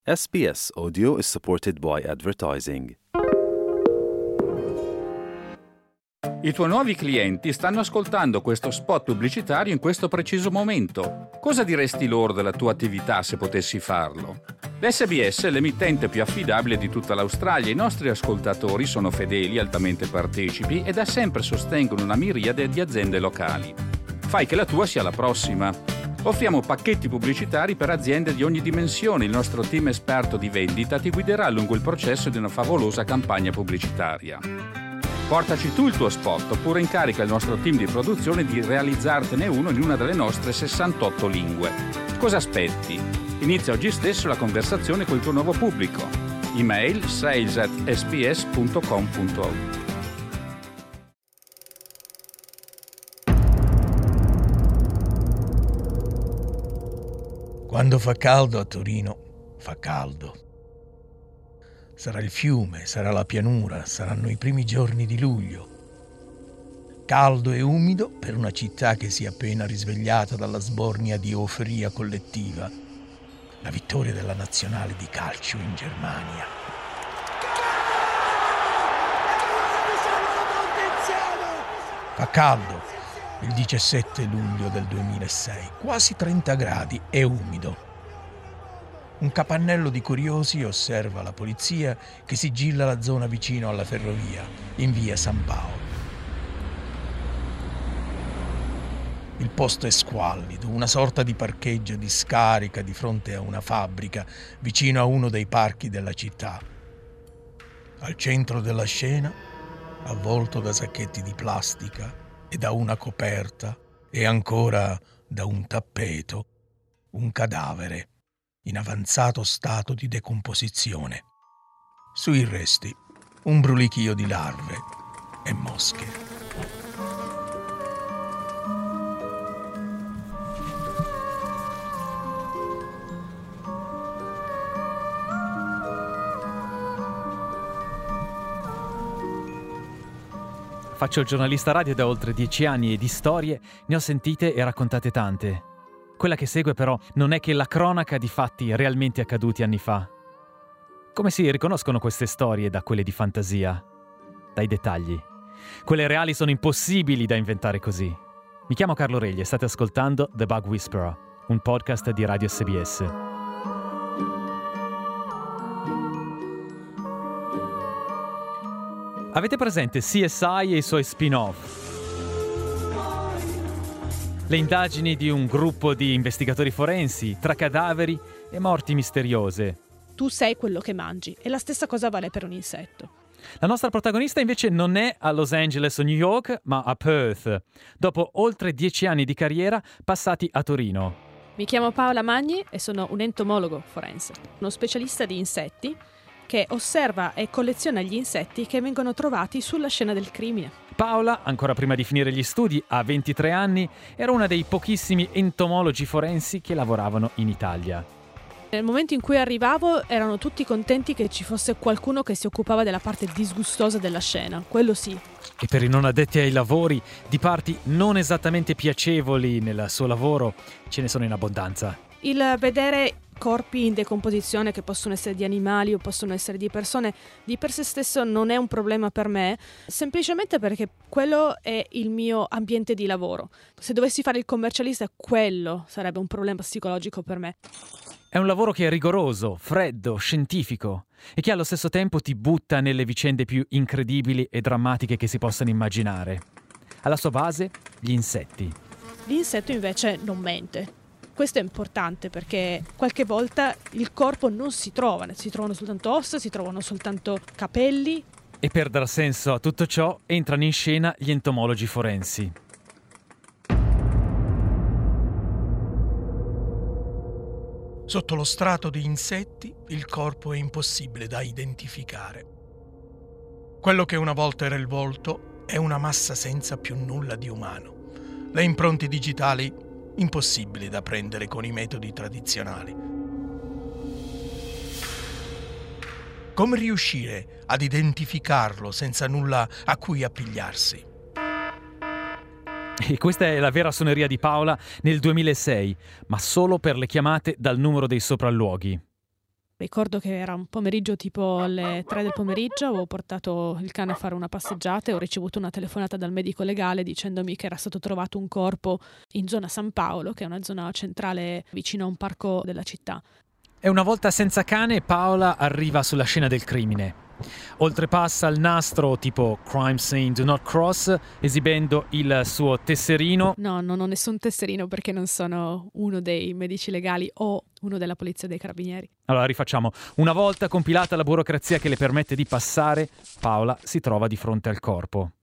SBS Audio is supported by advertising. I tuoi nuovi clienti stanno ascoltando questo spot pubblicitario in questo preciso momento. Cosa diresti loro della tua attività se potessi farlo? L'SBS è l'emittente più affidabile di tutta l'Australia. I nostri ascoltatori sono fedeli, altamente partecipi e da sempre sostengono una miriade di aziende locali. Fai che la tua sia la prossima. Offriamo pacchetti pubblicitari per aziende di ogni dimensione. Il nostro team esperto di vendita ti guiderà lungo il processo di una favolosa campagna pubblicitaria. Portaci tu il tuo spot oppure incarica il nostro team di produzione di realizzartene uno in una delle nostre 68 lingue. Cosa aspetti? Inizia oggi stesso la conversazione col tuo nuovo pubblico. Email sales@sbs.com.au. Quando fa caldo a Torino, fa caldo. Sarà il fiume, sarà la pianura, saranno i primi giorni di luglio. Caldo e umido per una città che si è appena risvegliata dalla sbornia di euforia collettiva. La vittoria della nazionale di calcio in Germania. Fa caldo. Il 17 luglio del 2006, quasi 30 gradi e umido. Un capannello di curiosi osserva la polizia che sigilla la zona vicino alla ferrovia, in via San Paolo. Il posto è squallido, una sorta di parcheggio di scarica di fronte a una fabbrica, vicino a uno dei parchi della città. Al centro della scena, avvolto da sacchetti di plastica, e da una coperta e ancora da un tappeto, un cadavere in avanzato stato di decomposizione. Sui resti un brulichio di larve e mosche. Faccio il giornalista radio da oltre 10 anni e di storie ne ho sentite e raccontate tante. Quella che segue però non è che la cronaca di fatti realmente accaduti anni fa. Come si riconoscono queste storie da quelle di fantasia? Dai dettagli. Quelle reali sono impossibili da inventare così. Mi chiamo Carlo Regli e state ascoltando The Bug Whisperer, un podcast di Radio SBS. Avete presente CSI e i suoi spin-off? Le indagini di un gruppo di investigatori forensi tra cadaveri e morti misteriose. Tu sei quello che mangi e la stessa cosa vale per un insetto. La nostra protagonista invece non è a Los Angeles o New York, ma a Perth, dopo oltre 10 anni di carriera passati a Torino. Mi chiamo Paola Magni e sono un entomologo forense, uno specialista di insetti che osserva e colleziona gli insetti che vengono trovati sulla scena del crimine. Paola, ancora prima di finire gli studi, a 23 anni, era una dei pochissimi entomologi forensi che lavoravano in Italia. Nel momento in cui arrivavo erano tutti contenti che ci fosse qualcuno che si occupava della parte disgustosa della scena, quello sì. E per i non addetti ai lavori, di parti non esattamente piacevoli nel suo lavoro, ce ne sono in abbondanza. Il vedere corpi in decomposizione, che possono essere di animali o possono essere di persone, di per sé stesso non è un problema per me, semplicemente perché quello è il mio ambiente di lavoro. Se dovessi fare il commercialista, quello sarebbe un problema psicologico per me. È un lavoro che è rigoroso, freddo, scientifico e che allo stesso tempo ti butta nelle vicende più incredibili e drammatiche che si possano immaginare. Alla sua base, gli insetti. L'insetto invece non mente. Questo è importante perché qualche volta il corpo non si trovano soltanto ossa, si trovano soltanto capelli. E per dar senso a tutto ciò entrano in scena gli entomologi forensi. Sotto lo strato di insetti il corpo è impossibile da identificare. Quello che una volta era il volto è una massa senza più nulla di umano. Le impronte digitali impossibili da prendere con i metodi tradizionali. Come riuscire ad identificarlo senza nulla a cui appigliarsi? E questa è la vera suoneria di Paola nel 2006, ma solo per le chiamate dal numero dei sopralluoghi. Ricordo che era un pomeriggio tipo alle 3 del pomeriggio, avevo portato il cane a fare una passeggiata e ho ricevuto una telefonata dal medico legale dicendomi che era stato trovato un corpo in zona San Paolo, che è una zona centrale vicino a un parco della città. E una volta senza cane, Paola arriva sulla scena del crimine. Oltrepassa il nastro tipo Crime Scene Do Not Cross, esibendo il suo tesserino. No, non ho nessun tesserino perché non sono uno dei medici legali o uno della polizia dei carabinieri. Allora rifacciamo. Una volta compilata la burocrazia che le permette di passare, Paola si trova di fronte al corpo.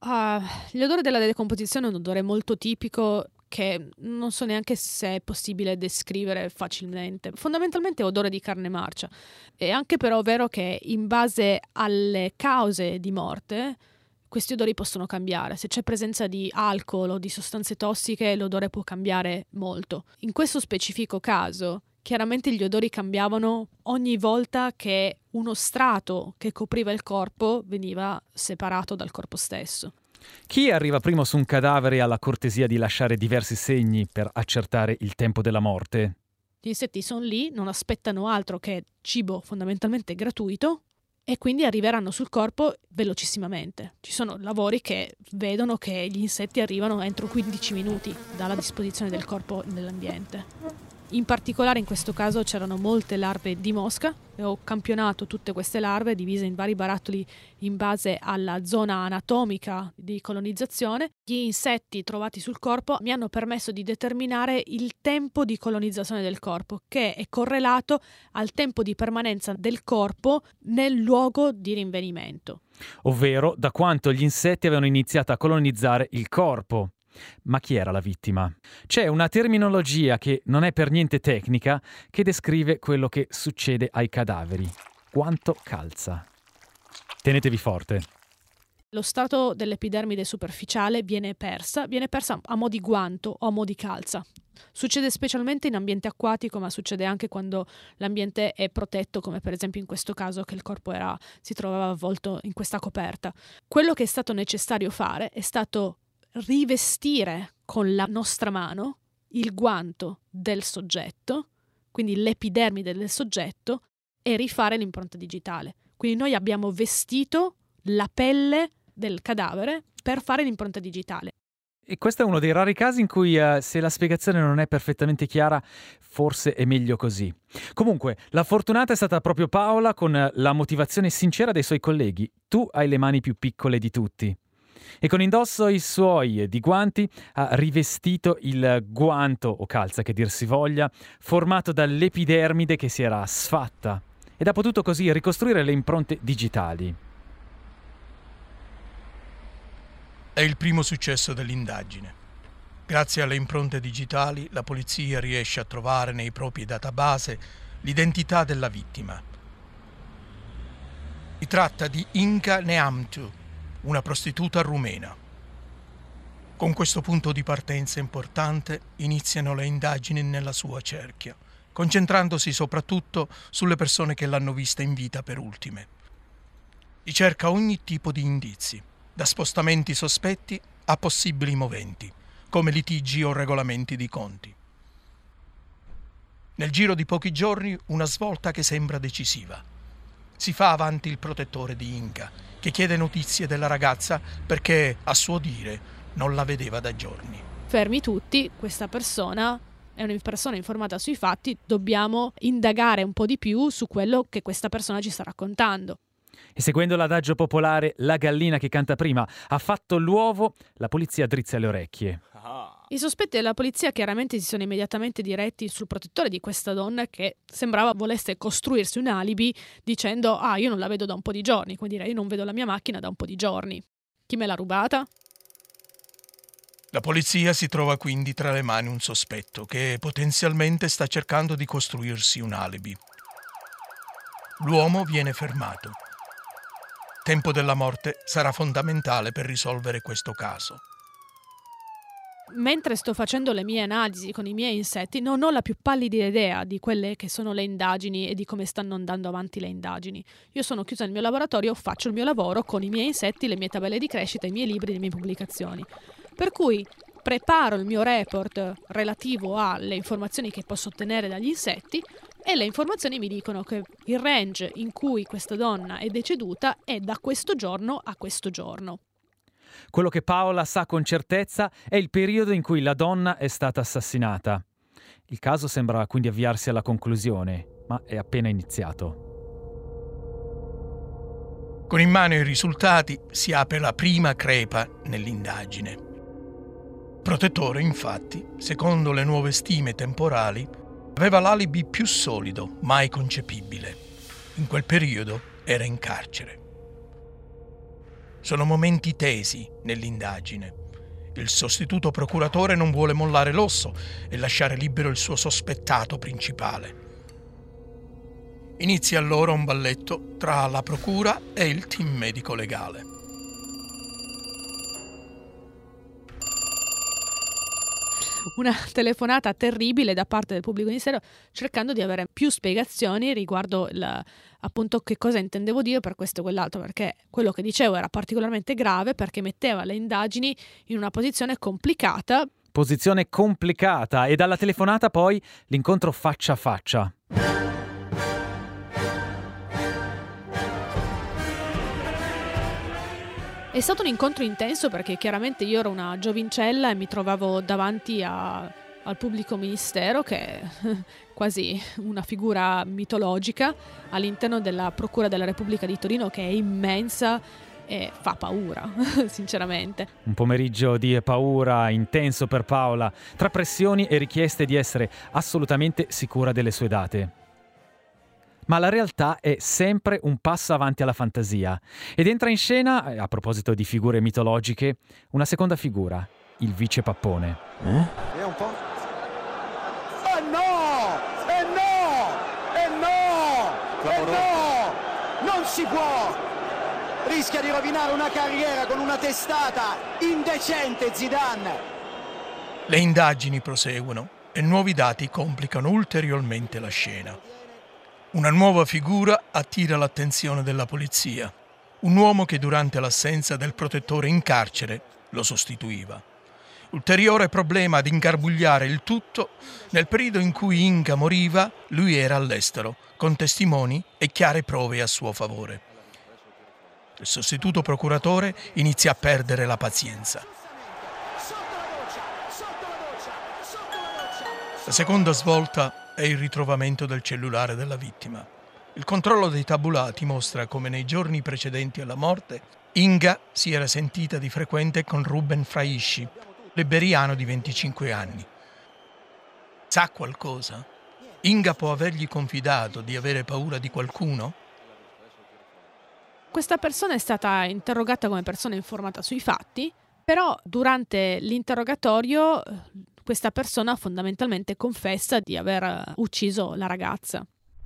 L'odore della decomposizione è un odore molto tipico che non so neanche se è possibile descrivere facilmente. Fondamentalmente è odore di carne marcia. È anche però vero che in base alle cause di morte questi odori possono cambiare. Se c'è presenza di alcol o di sostanze tossiche, l'odore può cambiare molto. In questo specifico caso, chiaramente gli odori cambiavano ogni volta che uno strato che copriva il corpo veniva separato dal corpo stesso. Chi arriva primo su un cadavere ha la cortesia di lasciare diversi segni per accertare il tempo della morte? Gli insetti sono lì, non aspettano altro che cibo fondamentalmente gratuito e quindi arriveranno sul corpo velocissimamente. Ci sono lavori che vedono che gli insetti arrivano entro 15 minuti dalla disposizione del corpo nell'ambiente. In particolare in questo caso c'erano molte larve di mosca e ho campionato tutte queste larve divise in vari barattoli in base alla zona anatomica di colonizzazione. Gli insetti trovati sul corpo mi hanno permesso di determinare il tempo di colonizzazione del corpo, che è correlato al tempo di permanenza del corpo nel luogo di rinvenimento. Ovvero da quanto gli insetti avevano iniziato a colonizzare il corpo. Ma chi era la vittima? C'è una terminologia che non è per niente tecnica che descrive quello che succede ai cadaveri. Quanto calza. Tenetevi forte. Lo strato dell'epidermide superficiale viene persa a mo' di guanto o a mo' di calza. Succede specialmente in ambiente acquatico, ma succede anche quando l'ambiente è protetto, come per esempio in questo caso che il corpo si trovava avvolto in questa coperta. Quello che è stato necessario fare è stato rivestire con la nostra mano il guanto del soggetto, quindi l'epidermide del soggetto, e rifare l'impronta digitale. Quindi noi abbiamo vestito la pelle del cadavere per fare l'impronta digitale. E questo è uno dei rari casi in cui se la spiegazione non è perfettamente chiara, forse è meglio così. Comunque, la fortunata è stata proprio Paola con la motivazione sincera dei suoi colleghi. Tu hai le mani più piccole di tutti. E con indosso i suoi di guanti ha rivestito il guanto, o calza che dir si voglia, formato dall'epidermide che si era sfatta ed ha potuto così ricostruire le impronte digitali. È il primo successo dell'indagine. Grazie alle impronte digitali la polizia riesce a trovare nei propri database l'identità della vittima. Si tratta di Inca Neamtu, una prostituta rumena. Con questo punto di partenza importante iniziano le indagini nella sua cerchia, concentrandosi soprattutto sulle persone che l'hanno vista in vita per ultime. Si cerca ogni tipo di indizi, da spostamenti sospetti a possibili moventi, come litigi o regolamenti di conti. Nel giro di pochi giorni una svolta che sembra decisiva. Si fa avanti il protettore di Inca, che chiede notizie della ragazza perché, a suo dire, non la vedeva da giorni. Fermi tutti, questa persona è una persona informata sui fatti, dobbiamo indagare un po' di più su quello che questa persona ci sta raccontando. E seguendo l'adagio popolare "la gallina che canta prima ha fatto l'uovo", la polizia drizza le orecchie. I sospetti della polizia chiaramente si sono immediatamente diretti sul protettore di questa donna che sembrava volesse costruirsi un alibi dicendo io non la vedo da un po' di giorni, come dire io non vedo la mia macchina da un po' di giorni. Chi me l'ha rubata? La polizia si trova quindi tra le mani un sospetto che potenzialmente sta cercando di costruirsi un alibi. L'uomo viene fermato. Il tempo della morte sarà fondamentale per risolvere questo caso. Mentre sto facendo le mie analisi con i miei insetti, non ho la più pallida idea di quelle che sono le indagini e di come stanno andando avanti le indagini. Io sono chiusa nel mio laboratorio, faccio il mio lavoro con i miei insetti, le mie tabelle di crescita, i miei libri, le mie pubblicazioni. Per cui preparo il mio report relativo alle informazioni che posso ottenere dagli insetti E le informazioni mi dicono che il range in cui questa donna è deceduta è da questo giorno a questo giorno. Quello che Paola sa con certezza è il periodo in cui la donna è stata assassinata. Il caso sembra quindi avviarsi alla conclusione, ma è appena iniziato. Con in mano i risultati si apre la prima crepa nell'indagine. Protettore, infatti, secondo le nuove stime temporali, aveva l'alibi più solido mai concepibile. In quel periodo era in carcere. Sono momenti tesi nell'indagine. Il sostituto procuratore non vuole mollare l'osso e lasciare libero il suo sospettato principale. Inizia allora un balletto tra la procura e il team medico-legale. Una telefonata terribile da parte del pubblico ministero, cercando di avere più spiegazioni riguardo appunto che cosa intendevo dire per questo e quell'altro, perché quello che dicevo era particolarmente grave perché metteva le indagini in una posizione complicata. Posizione complicata, e dalla telefonata poi l'incontro faccia a faccia. È stato un incontro intenso perché chiaramente io ero una giovincella e mi trovavo davanti al pubblico ministero, che è quasi una figura mitologica all'interno della Procura della Repubblica di Torino, che è immensa e fa paura, sinceramente. Un pomeriggio di paura intenso per Paola, tra pressioni e richieste di essere assolutamente sicura delle sue date. Ma la realtà è sempre un passo avanti alla fantasia ed entra in scena, a proposito di figure mitologiche, una seconda figura, il vice Pappone. È un po'... no! Non si può! Rischia di rovinare una carriera con una testata indecente, Zidane! Le indagini proseguono e nuovi dati complicano ulteriormente la scena. Una nuova figura attira l'attenzione della polizia. Un uomo che durante l'assenza del protettore in carcere lo sostituiva. Ulteriore problema ad ingarbugliare il tutto: nel periodo in cui Inga moriva, lui era all'estero, con testimoni e chiare prove a suo favore. Il sostituto procuratore inizia a perdere la pazienza. La seconda svolta è il ritrovamento del cellulare della vittima. Il controllo dei tabulati mostra come nei giorni precedenti alla morte Inga si era sentita di frequente con Ruben Fraisci, liberiano di 25 anni. Sa qualcosa? Inga può avergli confidato di avere paura di qualcuno? Questa persona è stata interrogata come persona informata sui fatti, però durante l'interrogatorio questa persona fondamentalmente confessa di aver ucciso la ragazza.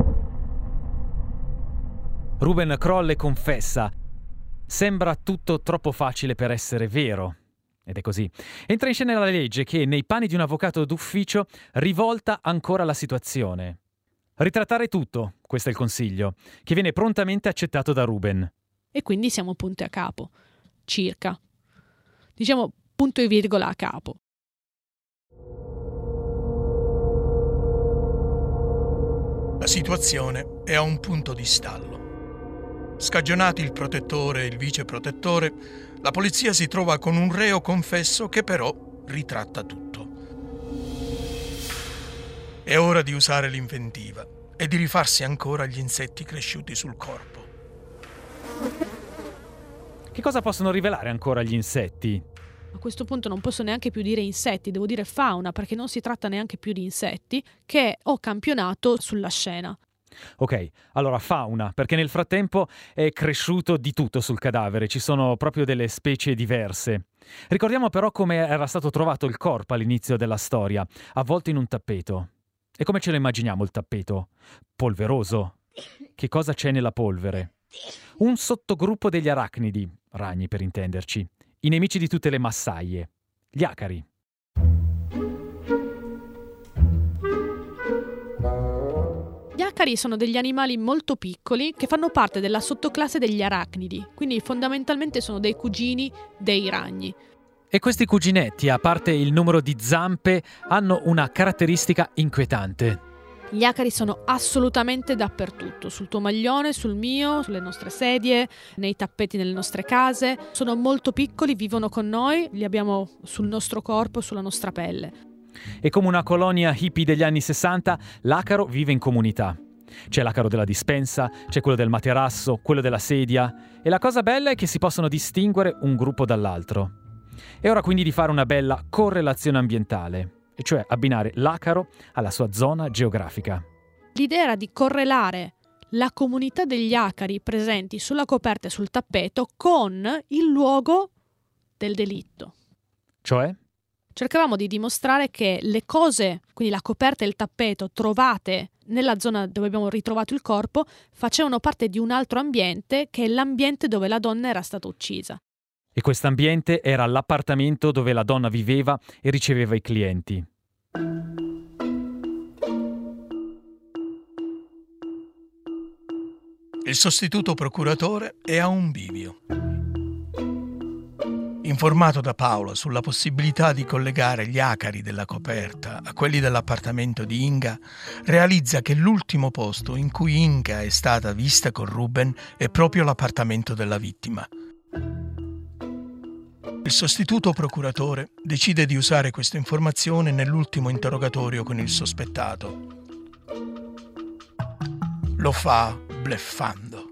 Ruben Kroll confessa. Sembra tutto troppo facile per essere vero. Ed è così. Entra in scena la legge che, nei panni di un avvocato d'ufficio, rivolta ancora la situazione. Ritrattare tutto, questo è il consiglio, che viene prontamente accettato da Ruben. E quindi siamo punto e a capo. Circa. Diciamo punto e virgola a capo. La situazione è a un punto di stallo. Scagionati il protettore e il vice protettore, la polizia si trova con un reo confesso che però ritratta tutto. È ora di usare l'inventiva e di rifarsi ancora gli insetti cresciuti sul corpo. Che cosa possono rivelare ancora gli insetti? A questo punto non posso neanche più dire insetti, devo dire fauna, perché non si tratta neanche più di insetti, che ho campionato sulla scena. Ok, allora fauna, perché nel frattempo è cresciuto di tutto sul cadavere, ci sono proprio delle specie diverse. Ricordiamo però come era stato trovato il corpo all'inizio della storia, avvolto in un tappeto. E come ce lo immaginiamo il tappeto? Polveroso. Che cosa c'è nella polvere? Un sottogruppo degli arachnidi, ragni per intenderci, i nemici di tutte le massaie, gli acari. Gli acari sono degli animali molto piccoli che fanno parte della sottoclasse degli arachnidi, quindi fondamentalmente sono dei cugini dei ragni. E questi cuginetti, a parte il numero di zampe, hanno una caratteristica inquietante. Gli acari sono assolutamente dappertutto, sul tuo maglione, sul mio, sulle nostre sedie, nei tappeti nelle nostre case. Sono molto piccoli, vivono con noi, li abbiamo sul nostro corpo, sulla nostra pelle. E come una colonia hippie degli anni 60, l'acaro vive in comunità. C'è l'acaro della dispensa, c'è quello del materasso, quello della sedia, e la cosa bella è che si possono distinguere un gruppo dall'altro. È ora quindi di fare una bella correlazione ambientale, e cioè abbinare l'acaro alla sua zona geografica. L'idea era di correlare la comunità degli acari presenti sulla coperta e sul tappeto con il luogo del delitto. Cioè? Cercavamo di dimostrare che le cose, quindi la coperta e il tappeto, trovate nella zona dove abbiamo ritrovato il corpo, facevano parte di un altro ambiente, che è l'ambiente dove la donna era stata uccisa. E quest'ambiente era l'appartamento dove la donna viveva e riceveva i clienti. Il sostituto procuratore è a un bivio. Informato da Paola sulla possibilità di collegare gli acari della coperta a quelli dell'appartamento di Inga, realizza che l'ultimo posto in cui Inga è stata vista con Ruben è proprio l'appartamento della vittima. Il sostituto procuratore decide di usare questa informazione nell'ultimo interrogatorio con il sospettato. Lo fa bluffando.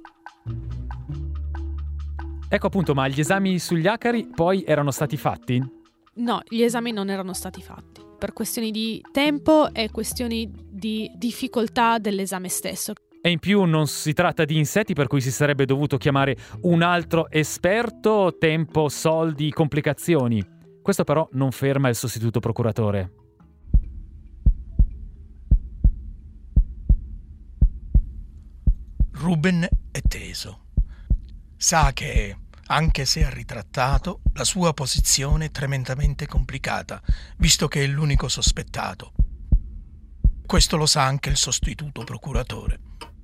Ecco appunto, ma gli esami sugli acari poi erano stati fatti? No, gli esami non erano stati fatti, per questioni di tempo e questioni di difficoltà dell'esame stesso. E in più non si tratta di insetti, per cui si sarebbe dovuto chiamare un altro esperto, tempo, soldi, complicazioni. Questo però non ferma il sostituto procuratore. Ruben è teso. Sa che, anche se ha ritrattato, la sua posizione è tremendamente complicata, visto che è l'unico sospettato. Questo lo sa anche il sostituto procuratore.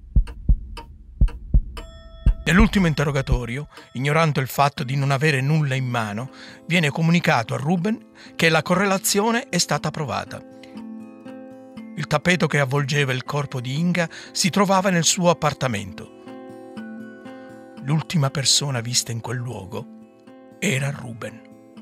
Nell'ultimo interrogatorio, ignorando il fatto di non avere nulla in mano, viene comunicato a Ruben che la correlazione è stata provata. Il tappeto che avvolgeva il corpo di Inga si trovava nel suo appartamento. L'ultima persona vista in quel luogo era Ruben.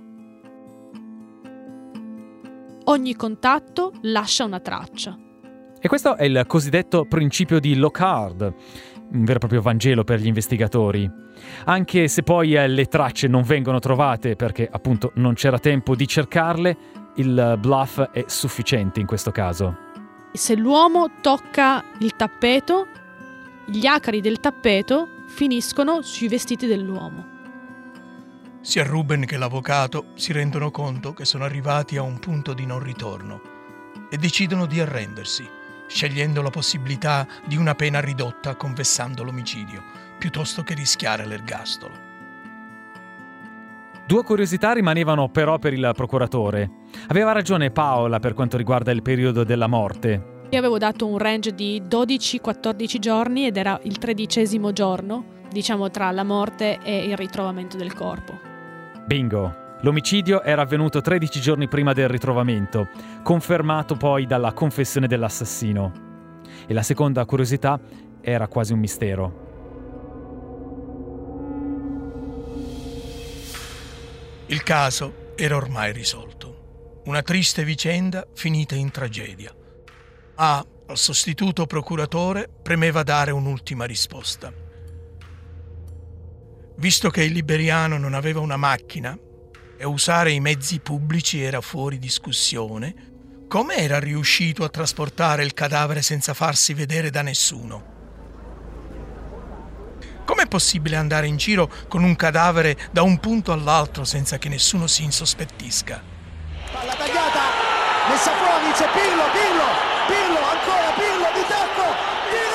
Ogni contatto lascia una traccia. E questo è il cosiddetto principio di Locard, un vero e proprio Vangelo per gli investigatori. Anche se poi le tracce non vengono trovate perché appunto non c'era tempo di cercarle, il bluff è sufficiente in questo caso. Se l'uomo tocca il tappeto, gli acari del tappeto finiscono sui vestiti dell'uomo. Sia Ruben che l'avvocato si rendono conto che sono arrivati a un punto di non ritorno e decidono di arrendersi, scegliendo la possibilità di una pena ridotta confessando l'omicidio, piuttosto che rischiare l'ergastolo. Due curiosità rimanevano però per il procuratore. Aveva ragione Paola per quanto riguarda il periodo della morte. Io avevo dato un range di 12-14 giorni ed era il 13° giorno, diciamo tra la morte e il ritrovamento del corpo. Bingo! L'omicidio era avvenuto 13 giorni prima del ritrovamento, confermato poi dalla confessione dell'assassino. E la seconda curiosità era quasi un mistero. Il caso era ormai risolto. Una triste vicenda finita in tragedia. Al sostituto procuratore premeva dare un'ultima risposta. Visto che il liberiano non aveva una macchina e usare i mezzi pubblici era fuori discussione, come era riuscito a trasportare il cadavere senza farsi vedere da nessuno? Com'è possibile andare in giro con un cadavere da un punto all'altro senza che nessuno si insospettisca? Palla tagliata, messa fuori, c'è Pirlo, ancora Pirlo di tacco,